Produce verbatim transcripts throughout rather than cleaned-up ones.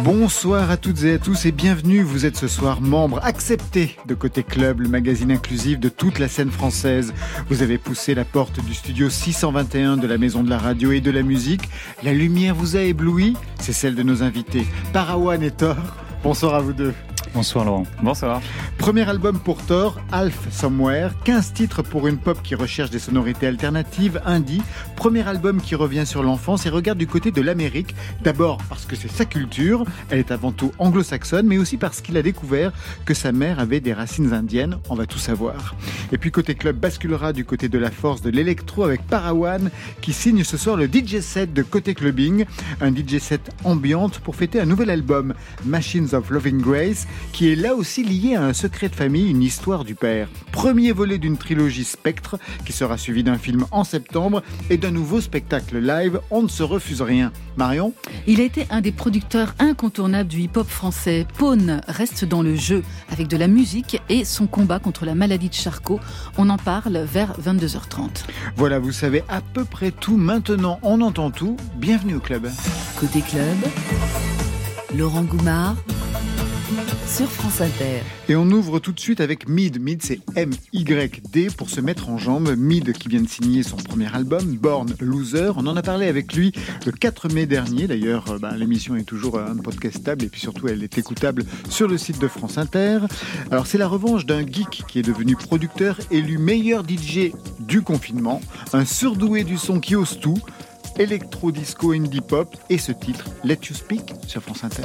Bonsoir à toutes et à tous et bienvenue. Vous êtes ce soir membre accepté de Côté Club, le magazine inclusif de toute la scène française. Vous avez poussé la porte du studio six cent vingt et un de la Maison de la Radio et de la Musique. La lumière vous a ébloui, c'est celle de nos invités Parawan et Thor. Bonsoir à vous deux. Bonsoir Laurent. Bonsoir. Premier album pour Thor, Half Somewhere, quinze titres pour une pop qui recherche des sonorités alternatives, indie. Premier album qui revient sur l'enfance et regarde du côté de l'Amérique. D'abord parce que c'est sa culture, elle est avant tout anglo-saxonne, mais aussi parce qu'il a découvert que sa mère avait des racines indiennes, on va tout savoir. Et puis Côté Club basculera du côté de la force de l'électro avec Parawan qui signe ce soir le D J set de Côté Clubbing, un D J set ambiante pour fêter un nouvel album, Machines of Loving Grace, qui est là aussi lié à un secret de famille, une histoire du père. Premier volet d'une trilogie Spectre, qui sera suivi d'un film en septembre et d'un nouveau spectacle live, On ne se refuse rien. Marion ? Il a été un des producteurs incontournables du hip-hop français. Pone reste dans le jeu, avec de la musique et son combat contre la maladie de Charcot. On en parle vers vingt-deux heures trente. Voilà, vous savez à peu près tout. Maintenant, on entend tout. Bienvenue au club. Côté Club, Laurent Goumard sur France Inter. Et on ouvre tout de suite avec Mid. Mid, c'est M Y D pour se mettre en jambe. Mid qui vient de signer son premier album, Born Loser. On en a parlé avec lui le quatre mai dernier. D'ailleurs, ben, l'émission est toujours un podcastable et puis surtout, elle est écoutable sur le site de France Inter. Alors, c'est la revanche d'un geek qui est devenu producteur, élu meilleur D J du confinement. Un surdoué du son qui ose tout. Électro, disco, indie pop. Et ce titre, Let You Speak, sur France Inter.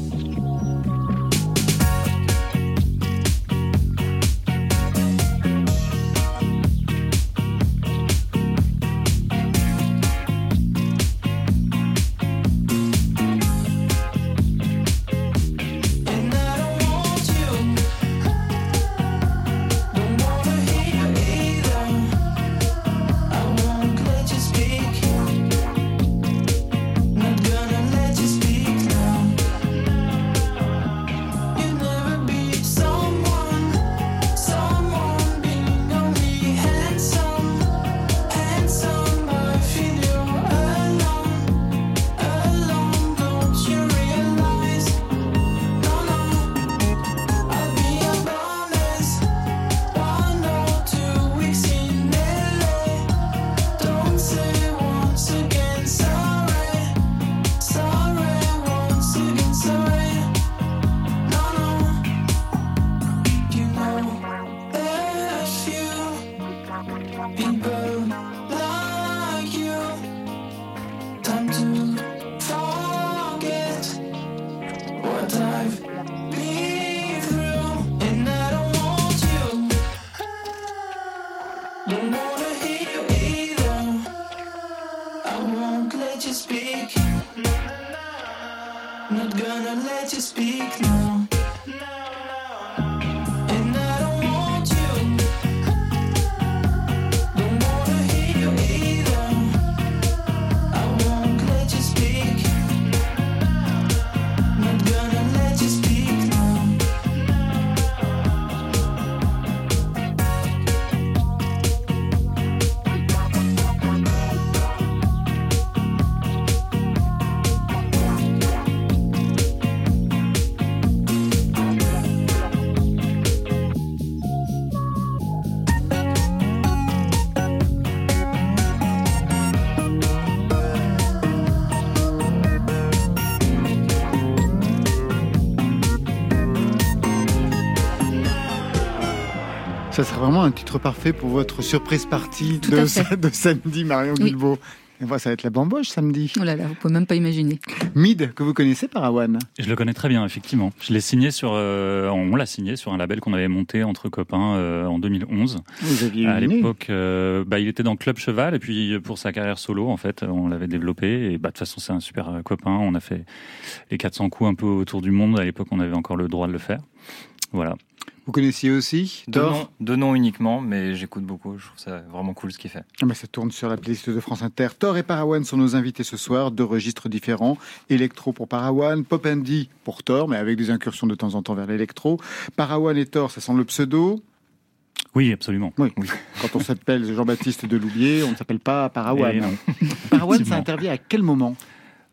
Ça serait vraiment un titre parfait pour votre surprise party de, de samedi, Marion oui. Guilbault. Et voilà, ça va être la bamboche samedi. Oh là là, vous pouvez même pas imaginer. Mid, que vous connaissez, Parawan ? Je le connais très bien, effectivement. Je l'ai signé sur, euh, on l'a signé sur un label qu'on avait monté entre copains euh, en deux mille onze. Vous aviez à une l'époque, euh, bah, il était dans Club Cheval et puis pour sa carrière solo, en fait, on l'avait développé. Et bah, de toute façon, c'est un super copain. On a fait les quatre cents coups un peu autour du monde. À l'époque, on avait encore le droit de le faire. Voilà. Vous connaissiez aussi de nom, de nom uniquement, mais j'écoute beaucoup. Je trouve ça vraiment cool ce qu'il fait. Ah bah ça tourne sur la playlist de France Inter. Thor et Parawan sont nos invités ce soir, deux registres différents. Électro pour Parawan, pop indie pour Thor, mais avec des incursions de temps en temps vers l'électro. Parawan et Thor, ça sent le pseudo. Oui, absolument. Oui. Oui. Quand on s'appelle Jean-Baptiste Deloubier, on ne s'appelle pas Parawan. Parawan, ça intervient à quel moment ?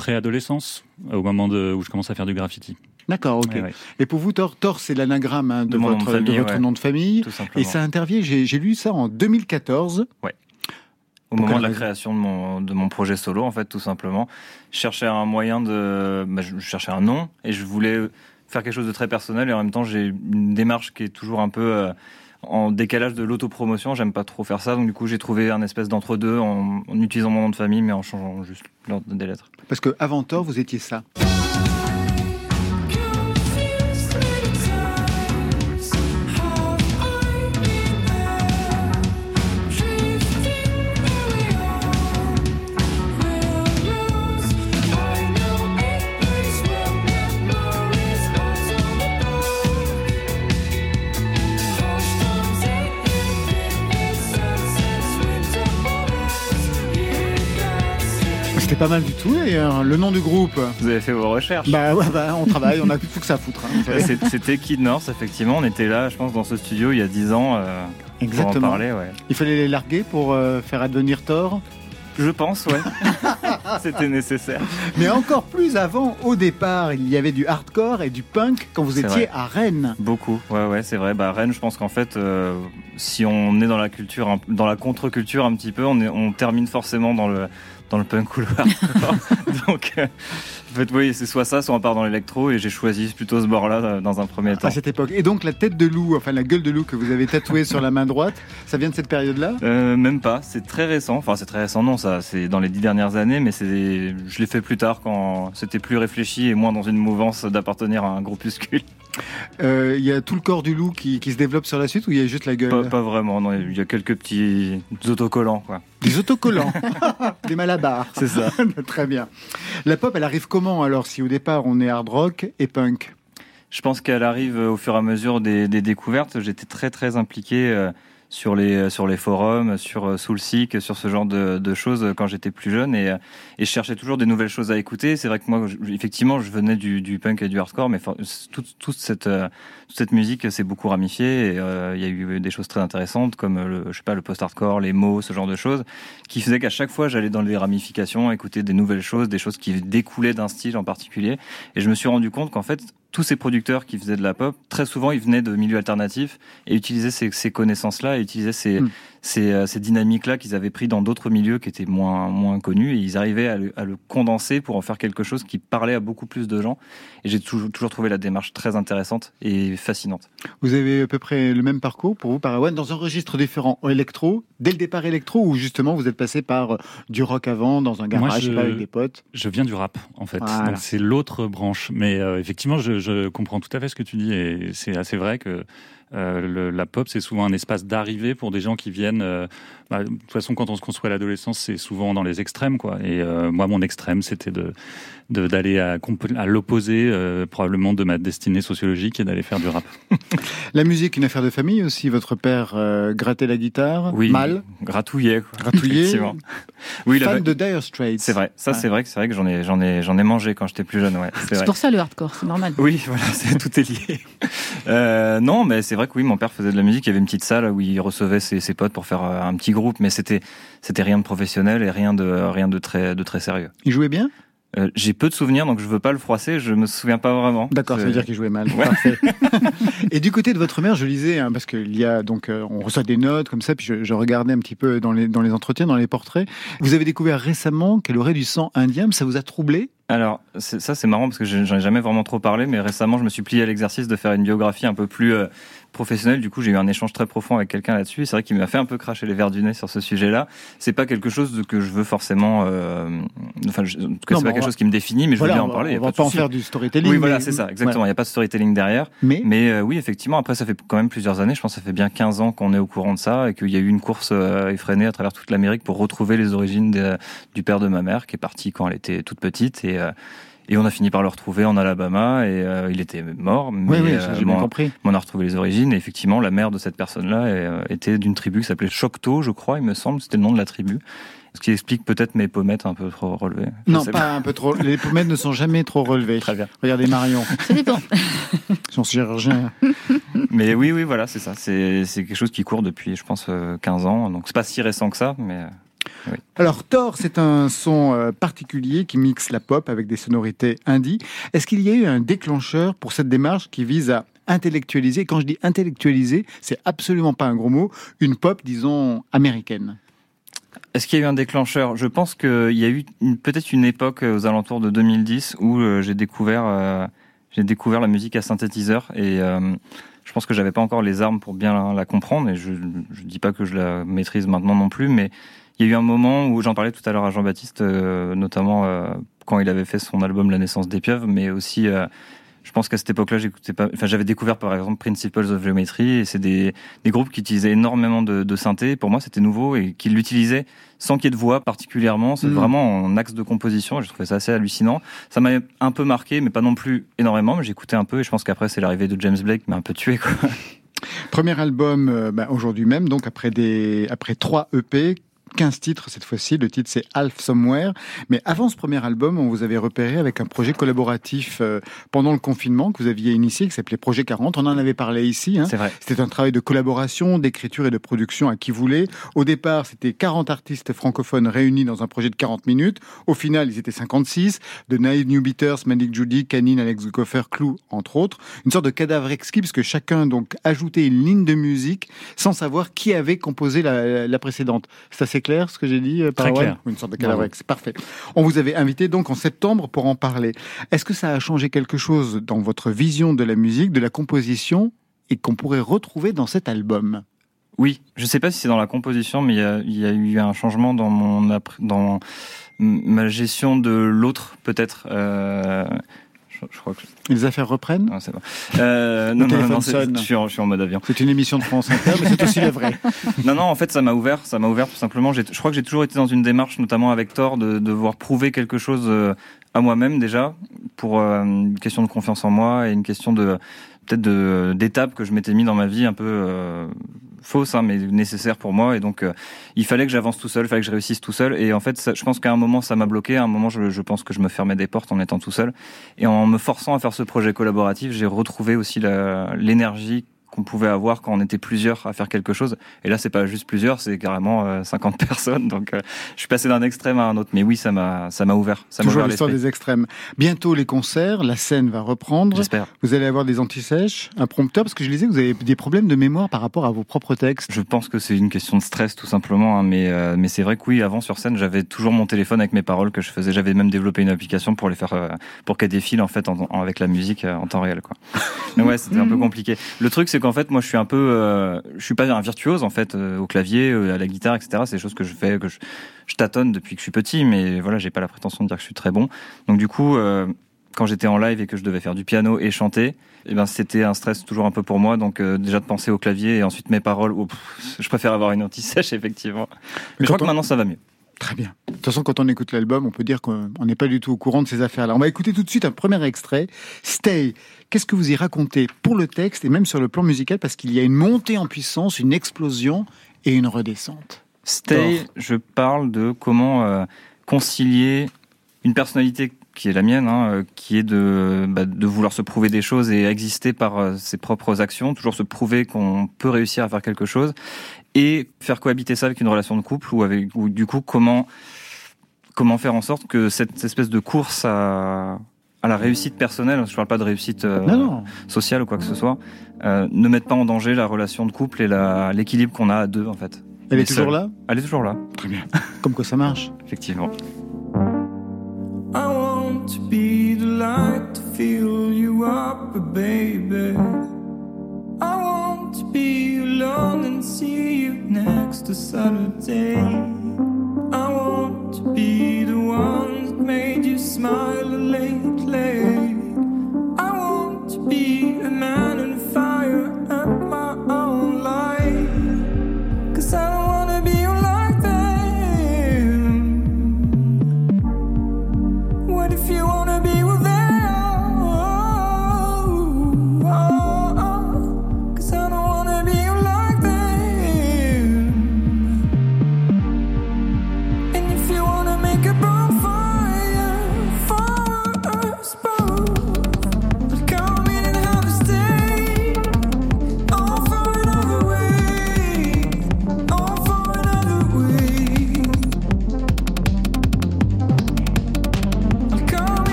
préadolescence, au moment de, où je commence à faire du graffiti. D'accord, ok. Ouais, ouais. Et pour vous, Thor, Thor c'est l'anagramme hein, de, De mon nom votre, de famille, de votre ouais. nom de famille. Tout simplement. Et ça intervient, j'ai, j'ai lu ça en deux mille quatorze. Ouais. Au Pour moment quelle de la raison création de mon, de mon projet solo, en fait, tout simplement. Je cherchais un moyen de... Bah, je cherchais un nom et je voulais faire quelque chose de très personnel et en même temps, j'ai une démarche qui est toujours un peu... Euh, en décalage de l'autopromotion, j'aime pas trop faire ça, donc du coup j'ai trouvé un espèce d'entre-deux en, en utilisant mon nom de famille mais en changeant juste l'ordre des lettres. Parce que avant Thor, vous étiez ça. C'était pas mal du tout. Et euh, le nom du groupe, Vous avez fait vos recherches. bah, ouais, bah on travaille, on a plus que ça à foutre. Hein, vous savez. C'est- C'était Kid North, effectivement. On était là, je pense, dans ce studio il y a dix ans euh, pour en Exactement. parler. Ouais. Il fallait les larguer pour euh, faire advenir Thor. Je pense, ouais. C'était nécessaire. Mais encore plus avant, au départ, il y avait du hardcore et du punk quand vous C'est étiez vrai. à Rennes. Beaucoup, ouais, ouais, c'est vrai. Bah, Rennes, je pense qu'en fait, euh, si on est dans la culture, un- dans la contre-culture un petit peu, on, est, on termine forcément dans le, dans le punk ou le hardcore. Donc, euh, en fait, oui, c'est soit ça, soit on part dans l'électro, et j'ai choisi plutôt ce bord-là euh, dans un premier temps. À cette époque. Et donc la tête de loup, enfin la gueule de loup que vous avez tatouée sur la main droite, ça vient de cette période-là? Euh, même pas, c'est très récent. Enfin, c'est très récent, non, ça, c'est dans les dix dernières années, mais c'est, je l'ai fait plus tard quand c'était plus réfléchi et moins dans une mouvance d'appartenir à un groupuscule. Euh, Il y a tout le corps du loup qui, qui se développe sur la suite ou il y a juste la gueule? Pas, pas vraiment, non, il y a quelques petits autocollants, quoi. Des autocollants, des malabars. C'est ça. Très bien. La pop, elle arrive comment alors si au départ on est hard rock et punk? Je pense qu'elle arrive au fur et à mesure des, des découvertes. J'étais très très impliqué euh, sur les sur les forums, sur euh, Soulseek, sur ce genre de, de choses quand j'étais plus jeune et, euh, et je cherchais toujours des nouvelles choses à écouter. C'est vrai que moi, je, effectivement, je venais du, du punk et du hardcore, mais for- toute, toute cette euh, toute cette musique s'est beaucoup ramifiée. Et, euh, il y a eu des choses très intéressantes comme le je sais pas le post-hardcore, les mots, ce genre de choses, qui faisaient qu'à chaque fois j'allais dans les ramifications, écouter des nouvelles choses, des choses qui découlaient d'un style en particulier. Et je me suis rendu compte qu'en fait tous ces producteurs qui faisaient de la pop, très souvent, ils venaient de milieux alternatifs et utilisaient ces, ces connaissances-là, et utilisaient ces, Mm. ces, euh, ces dynamiques-là qu'ils avaient pris dans d'autres milieux qui étaient moins, moins connus, et ils arrivaient à le, à le condenser pour en faire quelque chose qui parlait à beaucoup plus de gens. Et j'ai toujours, toujours trouvé la démarche très intéressante et fascinante. Vous avez à peu près le même parcours pour vous, Parawan, dans un registre différent, électro, dès le départ électro, ou justement vous êtes passé par euh, du rock avant, dans un garage, Moi, je sais je- pas, avec des potes? Je viens du rap, en fait. Voilà. Donc, c'est l'autre branche. Mais euh, effectivement, je, je comprends tout à fait ce que tu dis. Et c'est assez vrai que euh, le- la pop, c'est souvent un espace d'arrivée pour des gens qui viennent... euh, bah, de toute façon, quand on se construit à l'adolescence, c'est souvent dans les extrêmes, quoi. Et euh, moi, mon extrême, c'était de de- d'aller à, compl- à l'opposé, euh, probablement, de ma destinée sociologique, et d'aller faire du rap. La musique, une affaire de famille aussi. Votre père euh, grattait la guitare, Oui, mal, gratouillet, quoi. gratouillé, Effectivement. Oui, la- fan de Dire Straits. c'est vrai. Ça, Ouais. c'est vrai que c'est vrai que j'en ai, j'en ai, j'en ai mangé quand j'étais plus jeune, ouais. C'est C'est vrai. pour ça le hardcore, c'est normal. Oui, voilà, c'est, tout est lié. Euh, non, mais c'est vrai que oui, mon père faisait de la musique. Il y avait une petite salle où il recevait ses, ses potes pour faire euh, un petit groupe, mais c'était, c'était rien de professionnel et rien de, rien de très, de très sérieux. Il jouait bien? Euh, j'ai peu de souvenirs, donc je veux pas le froisser. Je me souviens pas vraiment. D'accord, ça veut C'est- dire qu'il jouait mal. Ouais. Parfait. Et du côté de votre mère, je lisais, hein, parce qu'il y a donc, euh, on reçoit des notes comme ça, puis je, je regardais un petit peu dans les, dans les entretiens, dans les portraits. Vous avez découvert récemment qu'elle aurait du sang indien, mais ça vous a troublé? Alors, c'est- ça c'est marrant parce que je- j'en ai jamais vraiment trop parlé, mais récemment je me suis plié à l'exercice de faire une biographie un peu plus euh, professionnelle. Du coup, j'ai eu un échange très profond avec quelqu'un là-dessus. Et c'est vrai qu'il m'a fait un peu cracher les verres du nez sur ce sujet-là. C'est pas quelque chose de, que je veux forcément. Euh, enfin, je, en tout cas, Non, c'est pas mais on quelque va- chose qui me définit, mais je Voilà, veux bien on en va, parler. y a on va de pas en souci. faire du storytelling. Oui, voilà, mais- c'est ça, exactement. Il Ouais. n'y a pas de storytelling derrière. Mais, Mais euh, oui, effectivement, après, ça fait quand même plusieurs années. Je pense que ça fait bien quinze ans qu'on est au courant de ça et qu'il y a eu une course euh, effrénée à travers toute l'Amérique pour retrouver les origines de- du père de ma mère, qui est parti quand elle était toute petite. Et, euh, et on a fini par le retrouver en Alabama. Et euh, il était mort. Mais, oui, oui, ça, euh, j'ai bon, bien compris. on a retrouvé les origines. Et effectivement, la mère de cette personne-là euh, était d'une tribu qui s'appelait Choctaw, je crois, il me semble. C'était le nom de la tribu. Ce qui explique peut-être mes pommettes un peu trop relevées. Je Non, sais pas un peu trop. Les pommettes ne sont jamais trop relevées. Très bien. Regardez Marion, Ça dépend. son chirurgien. Mais oui, oui, voilà, c'est ça. C'est, c'est quelque chose qui court depuis, je pense, euh, quinze ans. Donc c'est pas si récent que ça, mais... Oui. Alors Thor, c'est un son euh, particulier qui mixe la pop avec des sonorités indie. Est-ce qu'il y a eu un déclencheur pour cette démarche qui vise à intellectualiser, quand je dis intellectualiser, c'est absolument pas un gros mot, une pop, disons, américaine? Est-ce qu'il y a eu un déclencheur ? Je pense qu'il y a eu une, peut-être une époque aux alentours de deux mille dix où euh, j'ai découvert, euh, j'ai découvert la musique à synthétiseur et euh, je pense que j'avais pas encore les armes pour bien la, la comprendre et je je dis pas que je la maîtrise maintenant non plus, mais il y a eu un moment où j'en parlais tout à l'heure à Jean-Baptiste, euh, notamment euh, quand il avait fait son album La naissance des pieuvres, mais aussi euh, je pense qu'à cette époque-là, j'écoutais pas. Enfin, j'avais découvert par exemple Principles of Geometry, et c'est des des groupes qui utilisaient énormément de, de synthé. Pour moi, c'était nouveau et qui l'utilisaient sans qu'il y ait de voix particulièrement. C'est mmh. vraiment en axe de composition. Et je trouvais ça assez hallucinant. Ça m'a un peu marqué, mais pas non plus énormément. Mais j'écoutais un peu, et je pense qu'après, c'est l'arrivée de James Blake qui m'a un peu tué, quoi. Premier album, euh, bah, aujourd'hui même, donc après des après trois E P. quinze titres cette fois-ci, le titre c'est Half Somewhere. Mais avant ce premier album, on vous avait repéré avec un projet collaboratif euh, pendant le confinement que vous aviez initié, qui s'appelait Projet quarante. On en avait parlé ici. Hein. C'est vrai. C'était un travail de collaboration, d'écriture et de production à qui voulait. Au départ, c'était quarante artistes francophones réunis dans un projet de quarante minutes. Au final, ils étaient cinquante-six. De Naive New Beaters, Malik Judy, Canine, Alex Goffer, Clou, entre autres. Une sorte de cadavre exquis, parce que chacun donc ajoutait une ligne de musique sans savoir qui avait composé la, la précédente. C'est assez clair ce que j'ai dit euh, par Très clair. Une sorte de cadavre, c'est parfait. On vous avait invité donc en septembre pour en parler. Est-ce que ça a changé quelque chose dans votre vision de la musique, de la composition, et qu'on pourrait retrouver dans cet album ? Oui, je sais pas si c'est dans la composition, mais il y a, il y a eu un changement dans mon dans ma gestion de l'autre, peut-être. Euh... Je crois que... Les affaires reprennent ? Non, c'est bon. Euh, non, non, non, c'est, je, suis en, je suis en mode avion. C'est une émission de France Inter, mais c'est aussi la vraie. Non, non, en fait, ça m'a ouvert, ça m'a ouvert tout simplement. J'ai, je crois que j'ai toujours été dans une démarche, notamment avec Thor, de, de devoir prouver quelque chose à moi-même déjà, pour euh, une question de confiance en moi et une question de peut-être de d'étapes que je m'étais mis dans ma vie un peu euh, fausse, hein, mais nécessaire pour moi. Et donc, euh, il fallait que j'avance tout seul, il fallait que je réussisse tout seul. Et en fait, ça, je pense qu'à un moment, ça m'a bloqué. À un moment, je, je pense que je me fermais des portes en étant tout seul. Et en me forçant à faire ce projet collaboratif, j'ai retrouvé aussi la, l'énergie qu'on pouvait avoir quand on était plusieurs à faire quelque chose. Et là, c'est pas juste plusieurs, c'est carrément euh, cinquante personnes. Donc, euh, je suis passé d'un extrême à un autre. Mais oui, ça m'a, ça m'a ouvert. Ça Toujours m'a ouvert l'histoire l'esprit. Des extrêmes. Bientôt les concerts, la scène va reprendre. J'espère. Vous allez avoir des antisèches, un prompteur, parce que je lisais que vous avez des problèmes de mémoire par rapport à vos propres textes. Je pense que c'est une question de stress tout simplement, hein, mais euh, mais c'est vrai que oui, avant sur scène, j'avais toujours mon téléphone avec mes paroles que je faisais. J'avais même développé une application pour les faire, euh, pour qu'elles défilent en fait en, en, avec la musique euh, en temps réel, quoi. Mais ouais, c'était un peu compliqué. Le truc, c'est qu'en fait, moi, je suis un peu Euh, je suis pas un virtuose en fait euh, au clavier, euh, à la guitare, et cetera. C'est des choses que je fais, que je, je tâtonne depuis que je suis petit, mais voilà, j'ai pas la prétention de dire que je suis très bon. Donc du coup, euh, quand j'étais en live et que je devais faire du piano et chanter, eh ben c'était un stress toujours un peu pour moi. Donc euh, déjà de penser au clavier et ensuite mes paroles, oh, pff, je préfère avoir une anti-sèche effectivement. Mais, mais je crois on... que maintenant ça va mieux. Très bien. De toute façon, quand on écoute l'album, on peut dire qu'on n'est pas du tout au courant de ces affaires-là. On va écouter tout de suite un premier extrait. Stay. Qu'est-ce que vous y racontez pour le texte et même sur le plan musical, parce qu'il y a une montée en puissance, une explosion et une redescente. Stay, Thor. Je parle de comment euh, concilier une personnalité qui est la mienne, hein, qui est de, bah, de vouloir se prouver des choses et exister par euh, ses propres actions, toujours se prouver qu'on peut réussir à faire quelque chose, et faire cohabiter ça avec une relation de couple, ou avec, ou du coup, comment, comment faire en sorte que cette espèce de course à, à la réussite personnelle, je parle pas de réussite euh, non, non. sociale ou quoi que ce soit, euh, ne mette pas en danger la relation de couple et la, l'équilibre qu'on a à deux, en fait. Elle Mais est toujours seul. là ? Elle est toujours là. Très bien. Comme quoi ça marche. Effectivement. I want to be the light to fill you up, baby. I want to be alone and see you next to Saturday. I want to be the one that made you smile lately. I want to be a man in fire at my own light. 'Cause I don't wanna be like them. What if you wanna be with them? Make a bonfire, fire.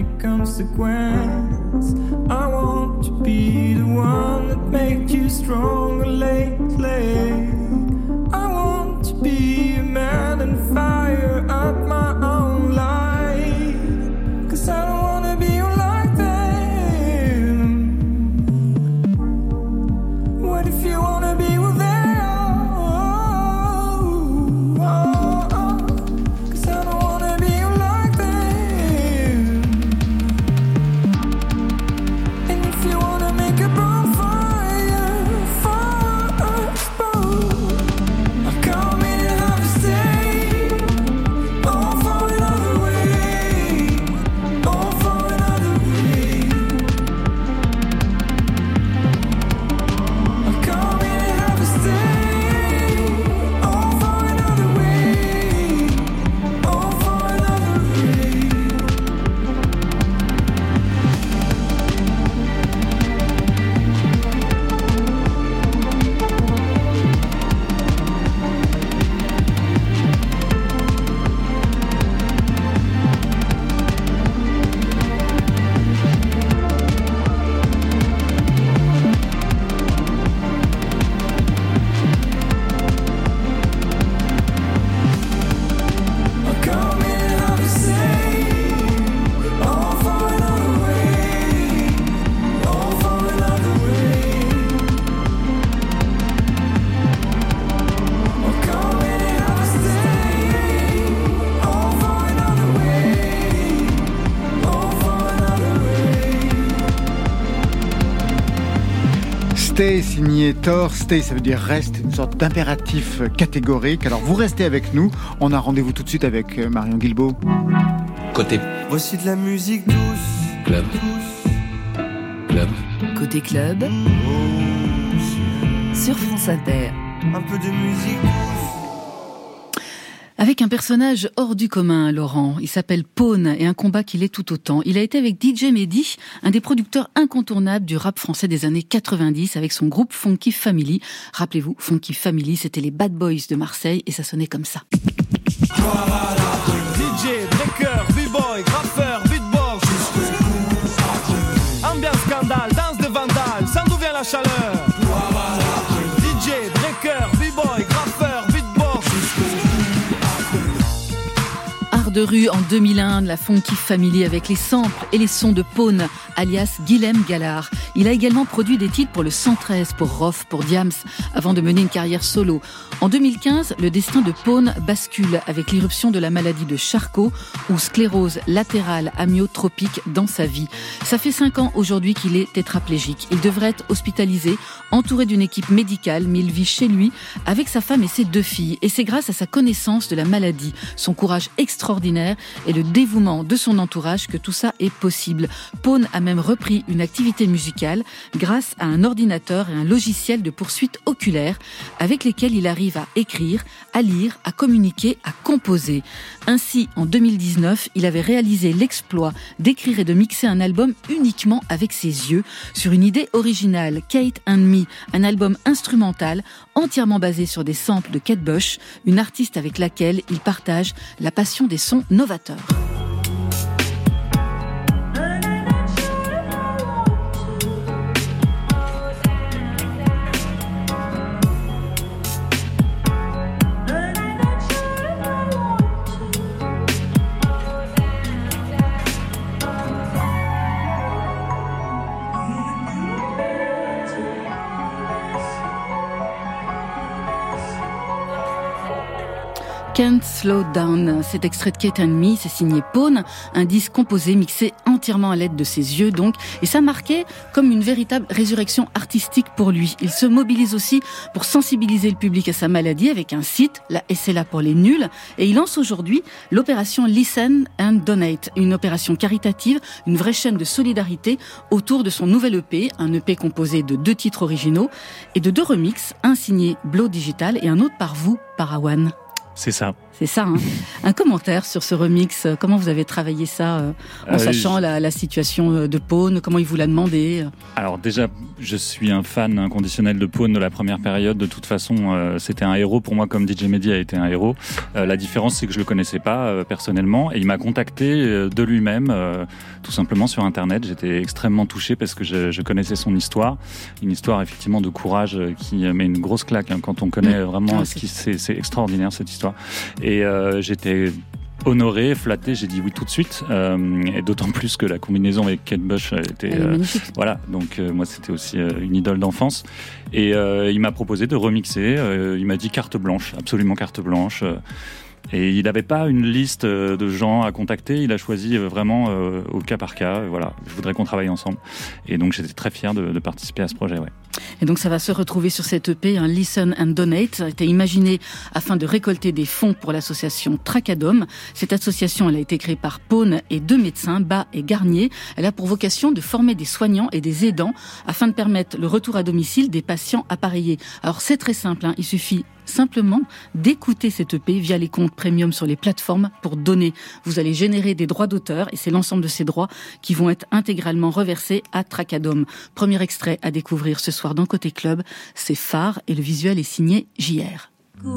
consequence. I want to be the one that made you stronger lately. I want to be a man and fire up my own life. 'Cause I don't wanna be like them. What if you wanna be with them? Stay, signé Thor. Stay, ça veut dire reste, une sorte d'impératif catégorique. Alors vous restez avec nous. On a rendez-vous tout de suite avec Marion Guilbault. Côté. Voici de la musique douce. Club. Club. Côté club. Sur France Inter. Un peu de musique douce. Avec un personnage hors du commun, Laurent. Il s'appelle Pone et un combat qu'il est tout autant. Il a été avec D J Mehdi, un des producteurs incontournables du rap français des années quatre-vingt-dix, avec son groupe Funky Family. Rappelez-vous, Funky Family, c'était les Bad Boys de Marseille et ça sonnait comme ça. D J, breaker, b-boy, graffeur, beatbox. Ambiance scandale, danse de vandale, sans d'où vient la chaleur. D J, breaker, b-boy, graffeur, beatbox. De rue en deux mille un, de la Funky Family avec les samples et les sons de Pone, alias Guilhem Gallard. Il a également produit des titres pour le cent treize, pour Rof, pour Diams, avant de mener une carrière solo. En deux mille quinze, le destin de Pone bascule avec l'irruption de la maladie de Charcot ou sclérose latérale amyotropique dans sa vie. Ça fait cinq ans aujourd'hui qu'il est tétraplégique. Il devrait être hospitalisé, entouré d'une équipe médicale, mais il vit chez lui avec sa femme et ses deux filles. Et c'est grâce à sa connaissance de la maladie, son courage extraordinaire et le dévouement de son entourage que tout ça est possible. Pone a même repris une activité musicale grâce à un ordinateur et un logiciel de poursuite oculaire avec lesquels il arrive à écrire, à lire, à communiquer, à composer. Ainsi, en deux mille dix-neuf, il avait réalisé l'exploit d'écrire et de mixer un album uniquement avec ses yeux sur une idée originale, Kate and Me, un album instrumental entièrement basé sur des samples de Kate Bush, une artiste avec laquelle il partage la passion des sons novateurs. Can't Slow Down, cet extrait de Kate and Me, c'est signé Pone, un disque composé, mixé entièrement à l'aide de ses yeux donc, et ça marquait comme une véritable résurrection artistique pour lui. Il se mobilise aussi pour sensibiliser le public à sa maladie avec un site, la S L A pour les nuls, et il lance aujourd'hui l'opération Listen and Donate, une opération caritative, une vraie chaîne de solidarité autour de son nouvel E P, un E P composé de deux titres originaux et de deux remixes, un signé Blow Digital et un autre par vous, par Awan. C'est ça. C'est ça. Hein. Un commentaire sur ce remix. Comment vous avez travaillé ça euh, en euh, sachant je... la, la situation de Pone? Comment il vous l'a demandé? Alors déjà, je suis un fan inconditionnel de Pone de la première période. De toute façon, euh, c'était un héros pour moi, comme D J Mehdi a été un héros. Euh, la différence, c'est que je le connaissais pas euh, personnellement, et il m'a contacté euh, de lui-même, euh, tout simplement sur Internet. J'étais extrêmement touché parce que je, je connaissais son histoire, une histoire effectivement de courage euh, qui met une grosse claque hein, quand on connaît vraiment ah, ce qui c'est, c'est extraordinaire cette histoire. Et euh, j'étais honoré, flatté, j'ai dit oui tout de suite, euh, et d'autant plus que la combinaison avec Kate Bush était euh, voilà, donc euh, moi c'était aussi euh, une idole d'enfance, et euh, il m'a proposé de remixer, euh, il m'a dit carte blanche, absolument carte blanche. Euh, Et il n'avait pas une liste de gens à contacter, il a choisi vraiment euh, au cas par cas, voilà, je voudrais qu'on travaille ensemble. Et donc j'étais très fier de, de participer à ce projet, ouais. Et donc ça va se retrouver sur cette E P, un Listen and Donate. Ça a été imaginé afin de récolter des fonds pour l'association Tracadome. Cette association, elle a été créée par Pone et deux médecins, Bas et Garnier. Elle a pour vocation de former des soignants et des aidants afin de permettre le retour à domicile des patients appareillés. Alors c'est très simple, hein, il suffit simplement d'écouter cette E P via les comptes premium sur les plateformes pour donner. Vous allez générer des droits d'auteur et c'est l'ensemble de ces droits qui vont être intégralement reversés à Tracadome. Premier extrait à découvrir ce soir dans Côté Club, c'est Phare et le visuel est signé J R.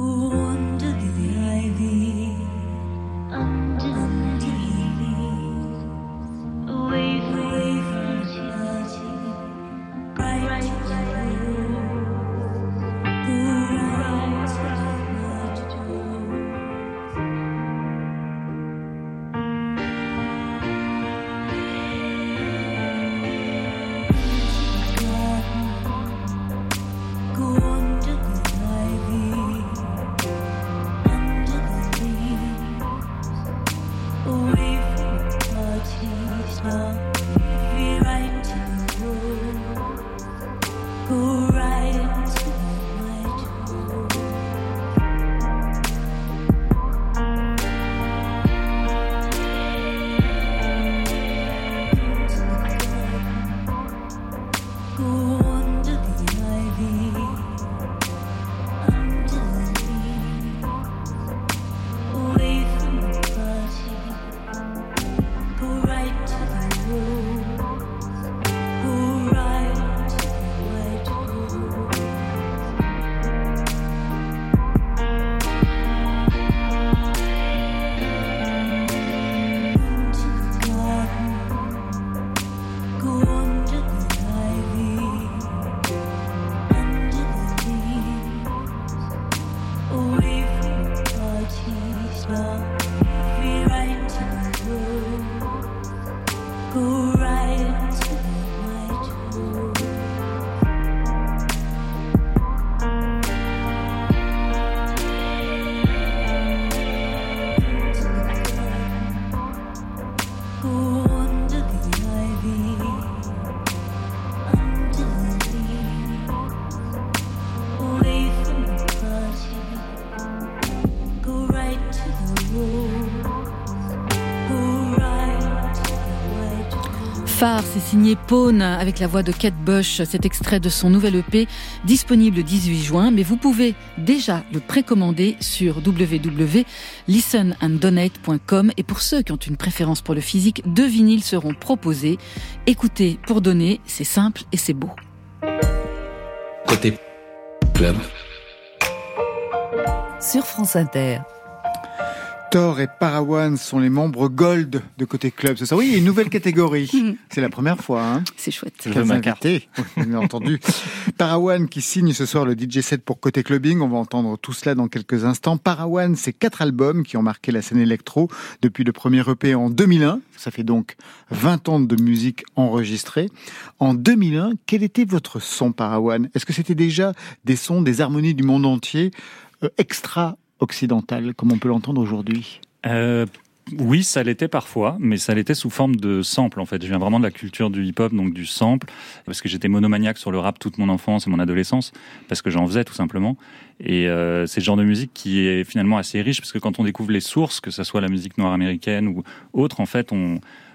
Phare, c'est signé Pone avec la voix de Kate Bush. Cet extrait de son nouvel E P disponible le dix-huit juin, mais vous pouvez déjà le précommander sur w w w point listen and donate point com. Et pour ceux qui ont une préférence pour le physique, deux vinyles seront proposés. Écoutez pour donner, c'est simple et c'est beau. Côté Club. Sur France Inter. Thor et Parawan sont les membres Gold de Côté Club. C'est ça, oui, une nouvelle catégorie. C'est la première fois. Hein. C'est chouette. Je veux ma carte. Bien entendu. Parawan qui signe ce soir le D J set pour Côté Clubbing. On va entendre tout cela dans quelques instants. Parawan, c'est quatre albums qui ont marqué la scène électro depuis le premier E P en deux mille un. Ça fait donc vingt ans de musique enregistrée. En deux mille un, quel était votre son, Parawan? Est-ce que c'était déjà des sons, des harmonies du monde entier, euh, extra occidental, comme on peut l'entendre aujourd'hui? euh, Oui, ça l'était parfois, mais ça l'était sous forme de sample, en fait. Je viens vraiment de la culture du hip-hop, donc du sample, parce que j'étais monomaniaque sur le rap toute mon enfance et mon adolescence, parce que j'en faisais tout simplement. Et euh, c'est le genre de musique qui est finalement assez riche, parce que quand on découvre les sources, que ce soit la musique noire américaine ou autre, en fait, on...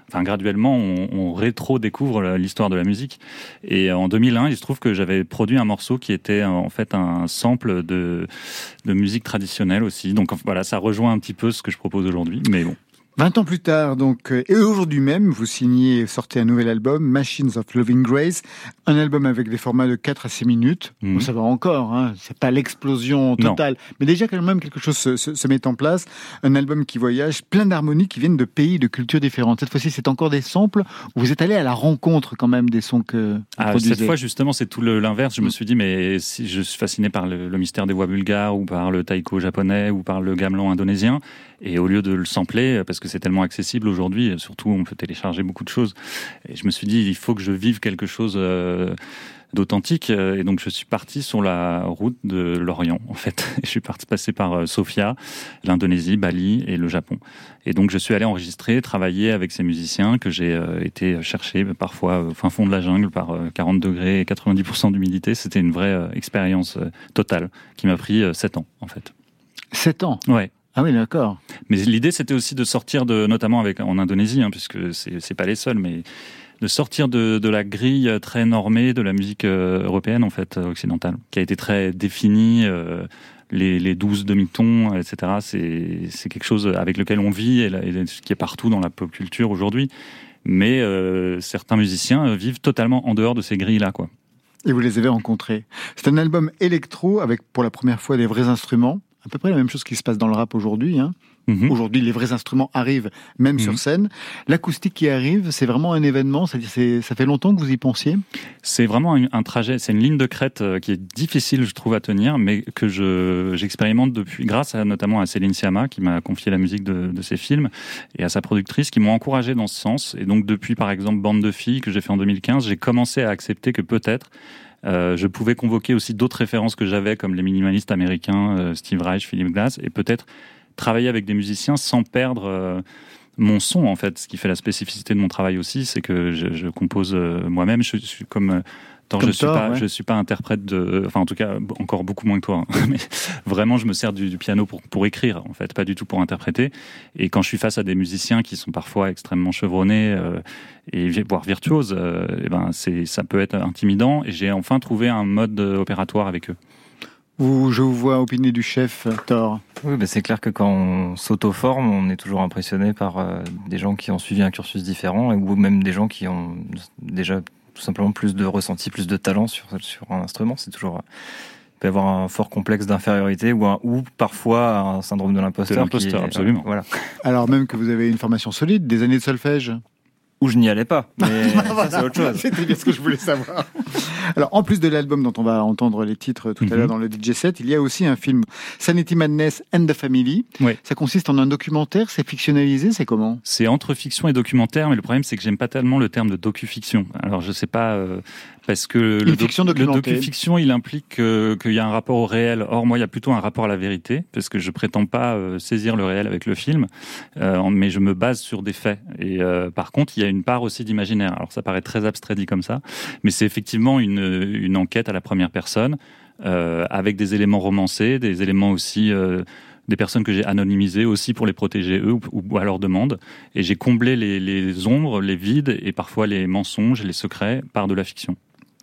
enfin graduellement, on, on rétro-découvre l'histoire de la musique. Et en deux mille un, il se trouve que j'avais produit un morceau qui était en fait un sample de, de musique traditionnelle aussi. Donc voilà, ça rejoint un petit peu ce que je propose aujourd'hui, mais bon. vingt ans plus tard, donc, et aujourd'hui même, vous signez et sortez un nouvel album, Machines of Loving Grace, un album avec des formats de quatre à six minutes. Mmh. Bon, ça va encore, hein, c'est pas l'explosion totale, non. Mais déjà quand même quelque chose se, se, se met en place. Un album qui voyage, plein d'harmonies qui viennent de pays, de cultures différentes. Cette fois-ci, c'est encore des samples. Vous êtes allé à la rencontre quand même des sons que vous ah, produisez. Cette fois, justement, c'est tout le, l'inverse. Je mmh. me suis dit, mais si je suis fasciné par le, le mystère des voix bulgares, ou par le taiko japonais, ou par le gamelan indonésien. Et au lieu de le sampler, parce que c'est tellement accessible aujourd'hui, surtout on peut télécharger beaucoup de choses, et je me suis dit il faut que je vive quelque chose euh, d'authentique, et donc je suis parti sur la route de l'Orient en fait. Et je suis parti passer par Sofia, l'Indonésie, Bali et le Japon. Et donc je suis allé enregistrer, travailler avec ces musiciens que j'ai euh, été chercher parfois au fin fond de la jungle par euh, quarante degrés et quatre-vingt-dix pour cent d'humidité. C'était une vraie euh, expérience euh, totale qui m'a pris euh, sept ans en fait. sept ans? Ouais. Ah oui, d'accord. Mais l'idée, c'était aussi de sortir de, notamment avec, en Indonésie, hein, puisque c'est, c'est pas les seuls, mais de sortir de, de la grille très normée de la musique euh, européenne, en fait, occidentale, qui a été très définie, euh, les, les douze demi-tons, et cetera. C'est, c'est quelque chose avec lequel on vit et, la, et qui est partout dans la pop culture aujourd'hui. Mais euh, certains musiciens vivent totalement en dehors de ces grilles-là, quoi. Et vous les avez rencontrés. C'est un album électro avec, pour la première fois, des vrais instruments. À peu près la même chose qui se passe dans le rap aujourd'hui. Hein. Mmh. Aujourd'hui, les vrais instruments arrivent même mmh. sur scène. L'acoustique qui arrive, c'est vraiment un événement. C'est-à-dire, c'est, ça fait longtemps que vous y pensiez? C'est vraiment un, un trajet, c'est une ligne de crête qui est difficile, je trouve, à tenir, mais que je, j'expérimente depuis, grâce à, notamment à Céline Sciamma, qui m'a confié la musique de, de ses films, et à sa productrice, qui m'ont encouragé dans ce sens. Et donc, depuis, par exemple, Bande de filles, que j'ai fait en deux mille quinze, j'ai commencé à accepter que peut-être, Euh, je pouvais convoquer aussi d'autres références que j'avais, comme les minimalistes américains, euh, Steve Reich, Philip Glass, et peut-être travailler avec des musiciens sans perdre euh, mon son, en fait. Ce qui fait la spécificité de mon travail aussi, c'est que je, je compose euh, moi-même. Je, je suis comme... Euh, Tant je suis pas, ouais. je suis pas interprète de, enfin en tout cas encore beaucoup moins que toi. Hein. Mais vraiment, je me sers du, du piano pour pour écrire, en fait, pas du tout pour interpréter. Et quand je suis face à des musiciens qui sont parfois extrêmement chevronnés euh, et voire virtuoses, euh, et ben c'est ça peut être intimidant. Et j'ai enfin trouvé un mode opératoire avec eux. Vous, je vous vois opiner du chef, Thor. Oui, bah c'est clair que quand on s'auto-forme, on est toujours impressionné par euh, des gens qui ont suivi un cursus différent, ou même des gens qui ont déjà tout simplement plus de ressenti, plus de talent sur, sur un instrument. C'est toujours, il peut y avoir un fort complexe d'infériorité ou, un, ou parfois un syndrome de l'imposteur. De l'imposteur, est, absolument. Euh, voilà. Alors même que vous avez une formation solide, des années de solfège. Où je n'y allais pas, mais ça, c'est autre chose. C'était bien ce que je voulais savoir. Alors, en plus de l'album dont on va entendre les titres tout mm-hmm. à l'heure dans le D J set, il y a aussi un film, Sanity Madness and the Family. Oui. Ça consiste en un documentaire, c'est fictionnalisé, c'est comment? C'est entre fiction et documentaire, mais le problème c'est que j'aime pas tellement le terme de docu-fiction. Alors, je sais pas... Euh... Parce que le, doc- le docu-fiction, il implique euh, qu'il y a un rapport au réel. Or, moi, il y a plutôt un rapport à la vérité, parce que je prétends pas euh, saisir le réel avec le film, euh, mais je me base sur des faits. Et euh, par contre, il y a une part aussi d'imaginaire. Alors, ça paraît très abstrait dit comme ça, mais c'est effectivement une, une enquête à la première personne, euh, avec des éléments romancés, des éléments aussi... Euh, des personnes que j'ai anonymisées aussi pour les protéger eux ou, ou à leur demande. Et j'ai comblé les, les ombres, les vides et parfois les mensonges et les secrets par de la fiction.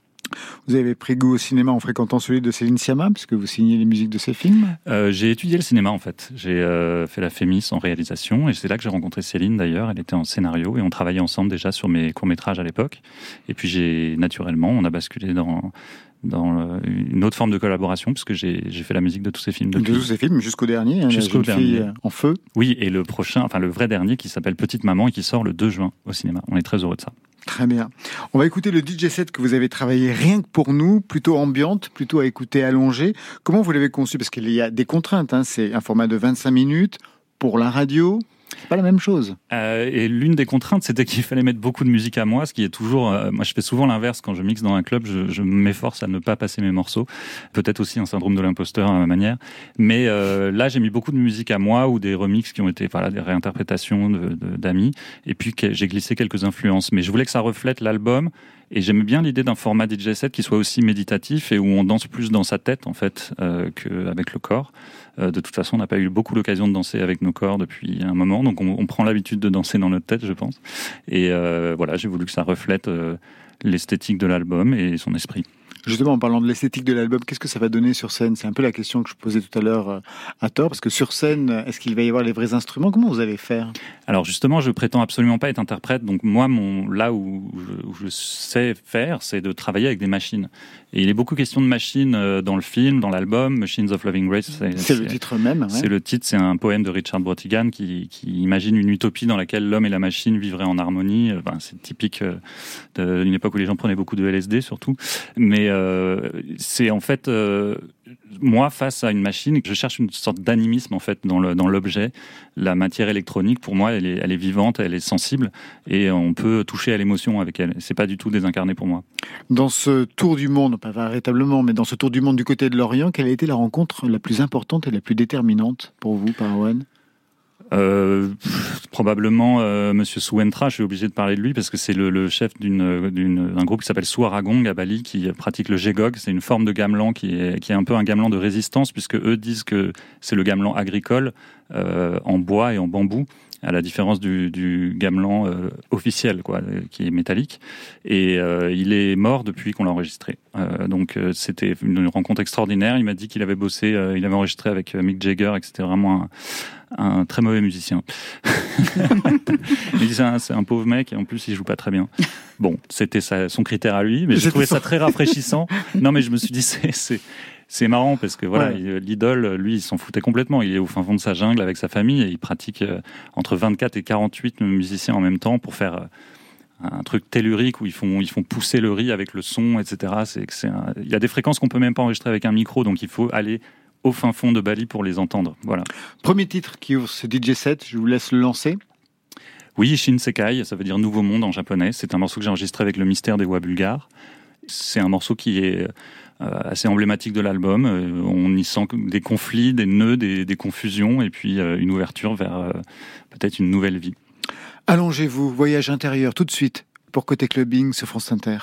Vous avez pris goût au cinéma en fréquentant celui de Céline Sciamma, puisque vous signez les musiques de ses films. euh, J'ai étudié le cinéma en fait. J'ai euh, fait la Fémis en réalisation et c'est là que j'ai rencontré Céline d'ailleurs. Elle était en scénario et on travaillait ensemble déjà sur mes courts-métrages à l'époque. Et puis j'ai naturellement, on a basculé dans... dans une autre forme de collaboration, puisque j'ai, j'ai fait la musique de tous ces films. Depuis. De tous ces films, jusqu'au dernier, jusqu'au la jeune dernier. Fille en feu. Oui, et le prochain, enfin le vrai dernier, qui s'appelle Petite Maman et qui sort le deux juin au cinéma. On est très heureux de ça. Très bien. On va écouter le D J set que vous avez travaillé rien que pour nous, plutôt ambiante, plutôt à écouter allongé. Comment vous l'avez conçu? Parce qu'il y a des contraintes, hein. C'est un format de vingt-cinq minutes pour la radio. C'est pas la même chose. Euh, et l'une des contraintes, c'était qu'il fallait mettre beaucoup de musique à moi, ce qui est toujours... Euh, moi, je fais souvent l'inverse. Quand je mixe dans un club, je, je m'efforce à ne pas passer mes morceaux. Peut-être aussi un syndrome de l'imposteur à ma manière. Mais euh, là, j'ai mis beaucoup de musique à moi ou des remixes qui ont été voilà, des réinterprétations de, de, d'amis. Et puis, j'ai glissé quelques influences. Mais je voulais que ça reflète l'album. Et j'aime bien l'idée d'un format D J set qui soit aussi méditatif et où on danse plus dans sa tête, en fait, euh, qu'avec le corps. Euh, de toute façon, on n'a pas eu beaucoup l'occasion de danser avec nos corps depuis un moment. temps, donc on, on prend l'habitude de danser dans notre tête, je pense. Et euh, voilà, j'ai voulu que ça reflète euh, l'esthétique de l'album et son esprit. Justement, en parlant de l'esthétique de l'album, qu'est-ce que ça va donner sur scène ? C'est un peu la question que je posais tout à l'heure à tort, parce que sur scène, est-ce qu'il va y avoir les vrais instruments ? Comment vous allez faire ? Alors justement, je prétends absolument pas être interprète. Donc moi, mon, là où je, où je sais faire, c'est de travailler avec des machines. Et il est beaucoup question de machines dans le film, dans l'album, Machines of Loving Grace. C'est, c'est le titre même. Ouais. C'est le titre, c'est un poème de Richard Brautigan qui, qui imagine une utopie dans laquelle l'homme et la machine vivraient en harmonie. Enfin, c'est typique d'une époque où les gens prenaient beaucoup de L S D surtout. Mais euh, c'est en fait... Euh, moi, face à une machine, je cherche une sorte d'animisme en fait dans, le, dans l'objet. La matière électronique, pour moi, elle est, elle est vivante, elle est sensible, et on peut toucher à l'émotion avec elle. C'est pas du tout désincarné pour moi. Dans ce tour du monde, pas véritablement, mais dans ce tour du monde du côté de l'Orient, quelle a été la rencontre la plus importante et la plus déterminante pour vous, Parawan ? Euh, pff, probablement euh, Monsieur Suentra, je suis obligé de parler de lui parce que c'est le, le chef d'une, d'une, d'un groupe qui s'appelle Suaragong à Bali qui pratique le Jegog. C'est une forme de gamelan qui est, qui est un peu un gamelan de résistance puisque eux disent que c'est le gamelan agricole euh, en bois et en bambou, à la différence du, du gamelan euh, officiel, quoi, qui est métallique. Et euh, il est mort depuis qu'on l'a enregistré. Euh, donc euh, c'était une rencontre extraordinaire. Il m'a dit qu'il avait bossé, euh, il avait enregistré avec Mick Jagger et que c'était vraiment un un très mauvais musicien. Il dit c'est un, c'est un pauvre mec et en plus il joue pas très bien. Bon, c'était sa, son critère à lui, mais j'ai trouvé ça très rafraîchissant. Non, mais je me suis dit c'est c'est c'est marrant parce que voilà, ouais. L'idole, lui, il s'en foutait complètement. Il est au fin fond de sa jungle avec sa famille et il pratique euh, entre vingt-quatre et quarante-huit musiciens en même temps pour faire euh, un truc tellurique où ils font ils font pousser le riz avec le son, et cetera. C'est c'est un... il y a des fréquences qu'on peut même pas enregistrer avec un micro, donc il faut aller au fin fond de Bali pour les entendre. Voilà. Premier titre qui ouvre ce D J set, je vous laisse le lancer. Oui, Shinsekai, ça veut dire Nouveau Monde en japonais. C'est un morceau que j'ai enregistré avec le Mystère des Voix Bulgares. C'est un morceau qui est euh, assez emblématique de l'album. Euh, on y sent des conflits, des nœuds, des, des confusions, et puis euh, une ouverture vers euh, peut-être une nouvelle vie. Allongez-vous, voyage intérieur, tout de suite, pour Côté Clubbing sur France Inter.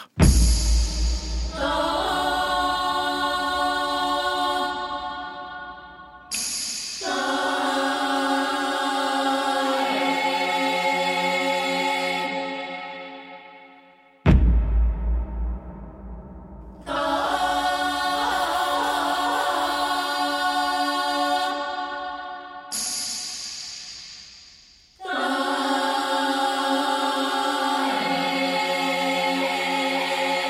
Oh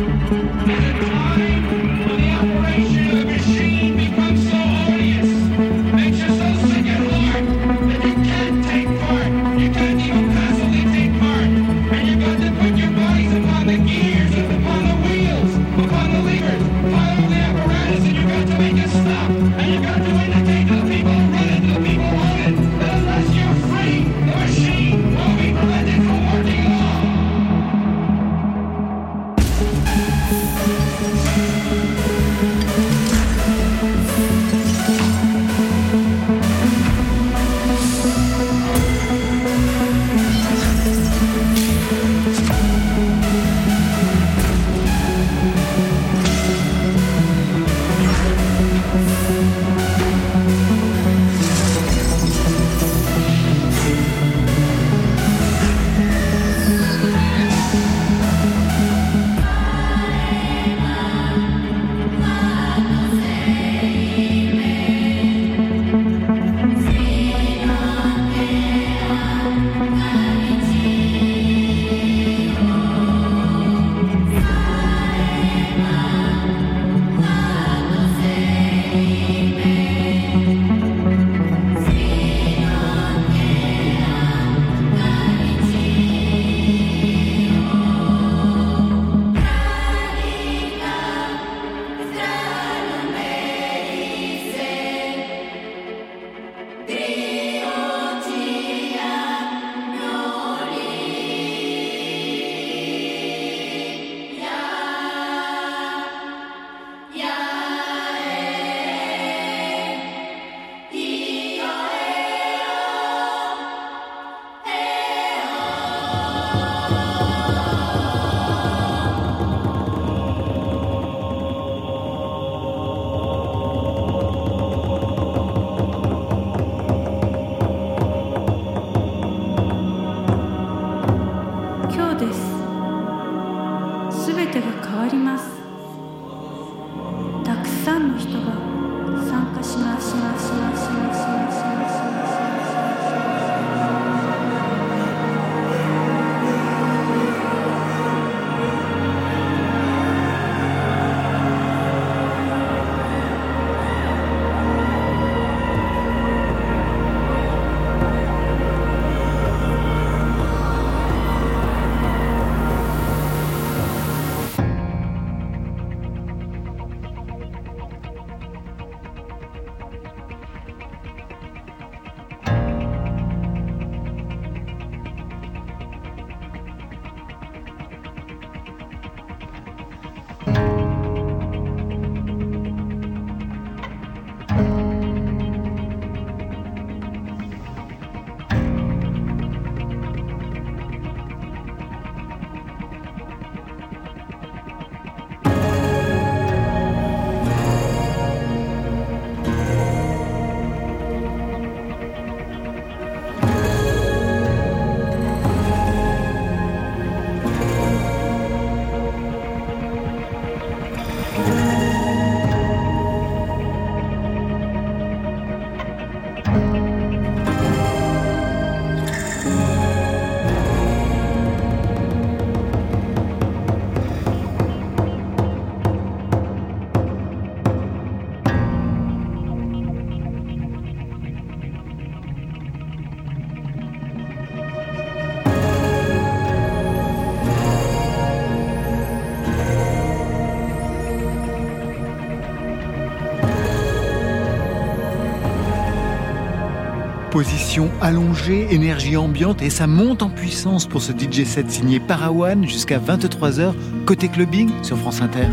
Position allongée, énergie ambiante et ça monte en puissance pour ce D J set signé Parawan jusqu'à vingt-trois heures côté clubbing sur France Inter.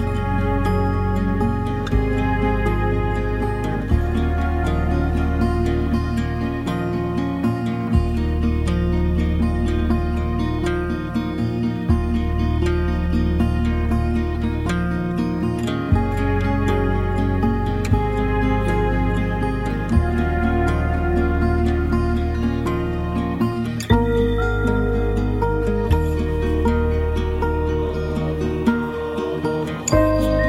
Thank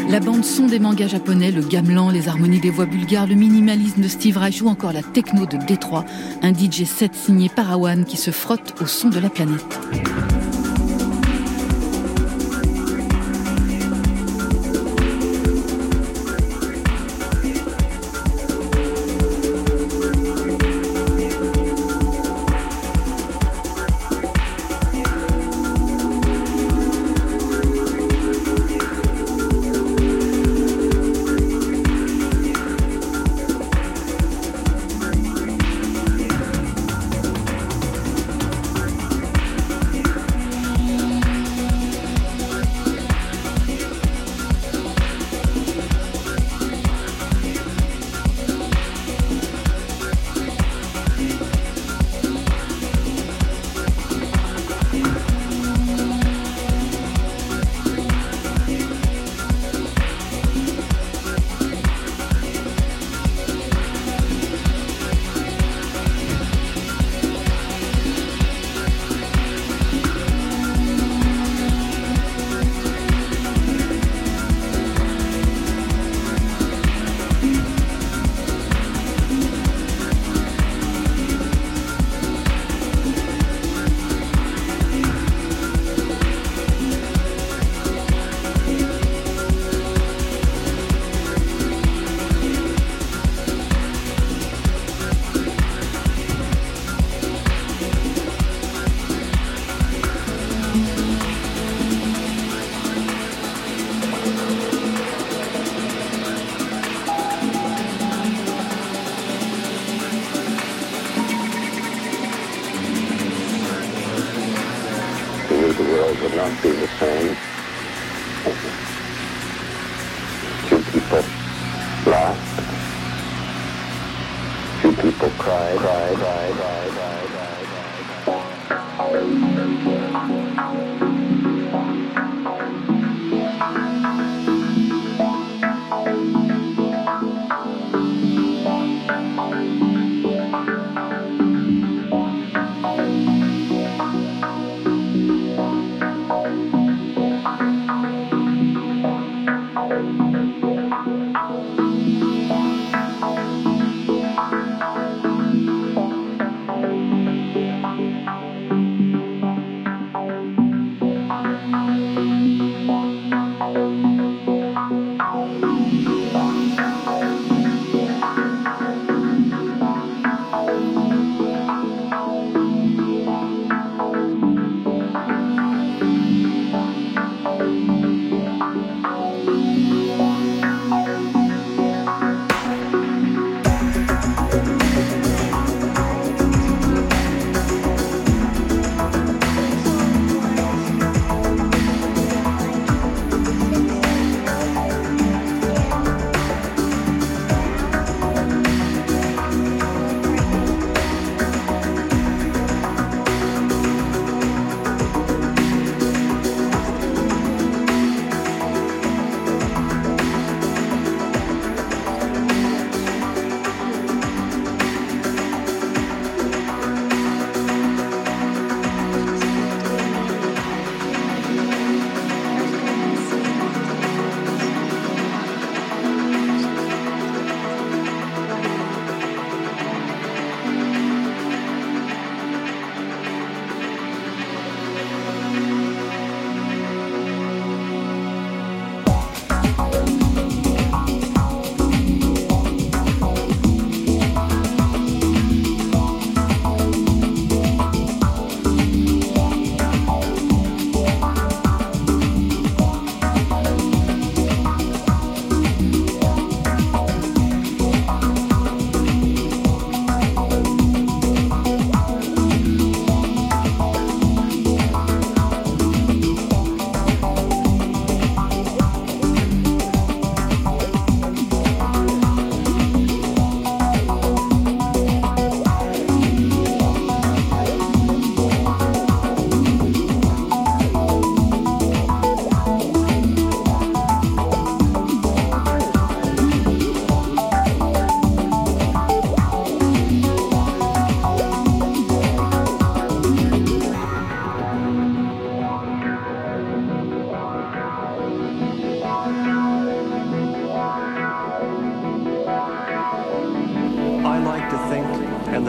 La bande-son des mangas japonais, le gamelan, les harmonies des voix bulgares, le minimalisme de Steve Reich ou encore la techno de Détroit, un D J set signé Parawan qui se frotte au son de la planète.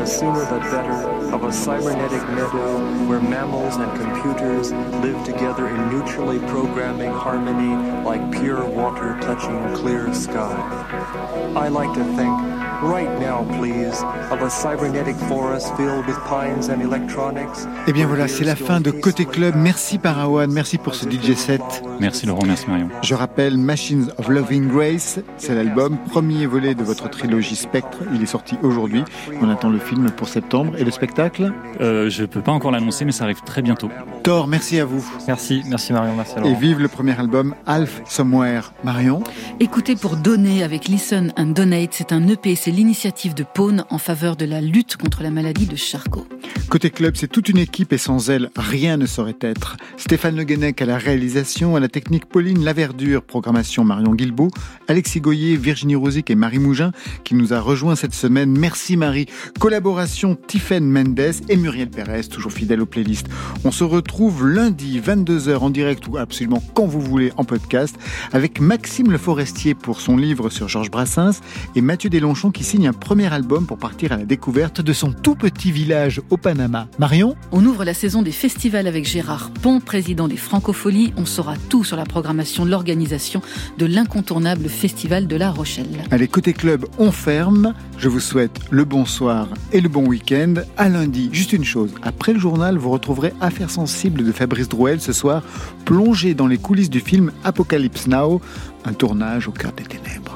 the sooner the better, of a cybernetic meadow where mammals and computers live together in mutually programming harmony like pure water touching clear sky. I like to think, right now please, of a cybernetic forest filled with pines and electronics. Et bien voilà, c'est la fin de Côté Club. Merci Parawan, merci pour ce D J set. Merci Laurent, merci Marion. Je rappelle Machines of Loving Grace, c'est l'album, premier volet de votre trilogie Spectre. Il est sorti aujourd'hui. On attend le film pour septembre. Et le spectacle euh, Je peux pas encore l'annoncer, mais ça arrive très bientôt. Thor, merci à vous. Merci, merci Marion, merci Laurent. Et vive le premier album Half Somewhere. Marion. Écoutez pour donner avec Listen and Donate, c'est un E P, c'est l'initiative de Pone en faveur de la lutte contre la maladie de Charcot. Côté Club, c'est toute une équipe et sans elle, rien ne saurait être. Stéphane Le Guenec à la réalisation, à la technique Pauline Laverdure, programmation Marion Guilbault, Alexis Goyer, Virginie Rosic et Marie Mougin qui nous a rejoint cette semaine. Merci Marie. Collaboration Tiffaine Mendes et Muriel Pérez, toujours fidèle aux playlists. On se retrouve lundi vingt-deux heures en direct ou absolument quand vous voulez en podcast avec Maxime Le Forestier pour son livre sur Georges Brassens et Mathieu Deslonchon qui signe un premier album pour partir à la découverte de son tout petit village au Panama. Marion ? On ouvre la saison des festivals avec Gérard Pont, président des Francopholies. On saura tout sur la programmation de l'organisation de l'incontournable Festival de La Rochelle. Allez, Côté Club, on ferme. Je vous souhaite le bonsoir et le bon week-end. À lundi, juste une chose. Après le journal, vous retrouverez Affaires sensibles de Fabrice Drouel ce soir, plongé dans les coulisses du film Apocalypse Now, un tournage au cœur des ténèbres.